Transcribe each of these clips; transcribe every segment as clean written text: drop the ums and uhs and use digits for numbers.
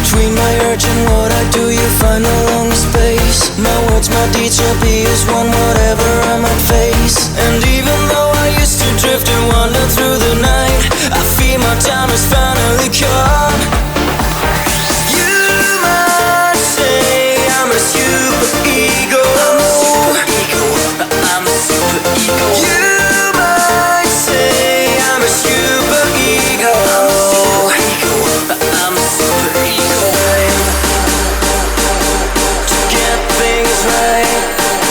Between my urge and what I do, you find no longer space. My words, my deeds shall be as one, whatever I might face. And even though I used to drift and wander through the night, I feel my time has finally come. You might say I'm a super ego. I'm a super ego. You might say I'm a super ego. I'm a super ego. To get things right.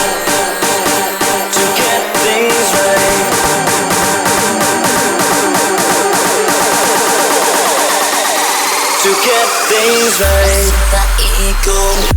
To get things right. To get things right. Super ego.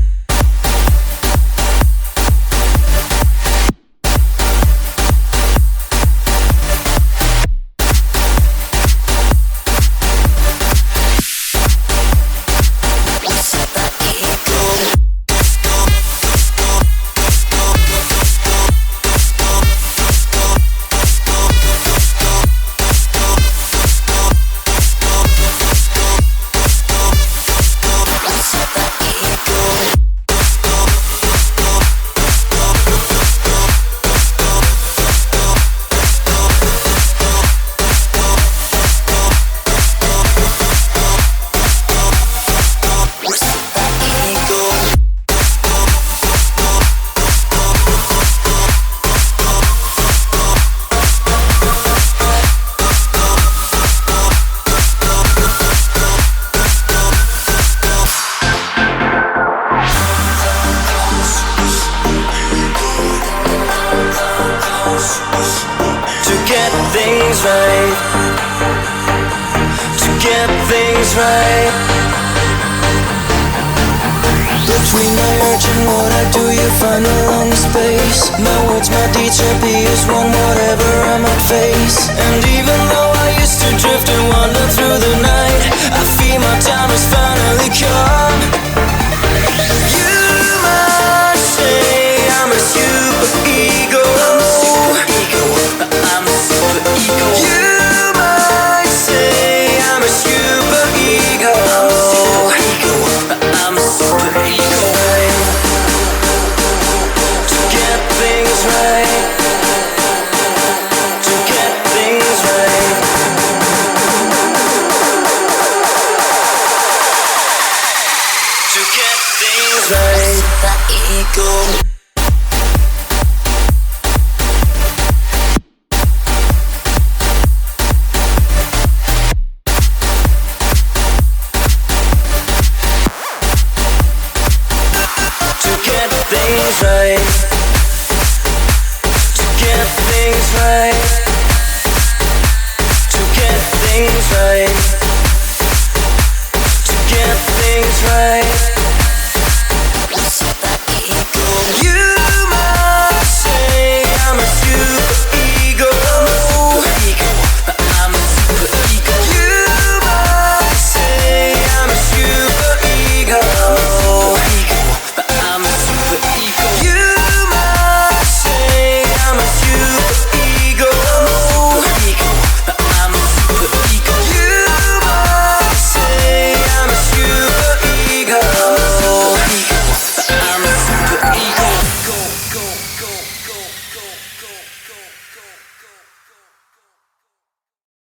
Things right, to get things right. Between my urge and what I do, you find no longer space. My words, my deeds shall be as one, whatever I might face. And even though I used to drift and wander through the night, I feel my time has finally come. You might say I'm a super ego. I'm a super ego. You might say I'm a super ego. I'm a super ego. To get things right. To get things right. To get things right. Super ego.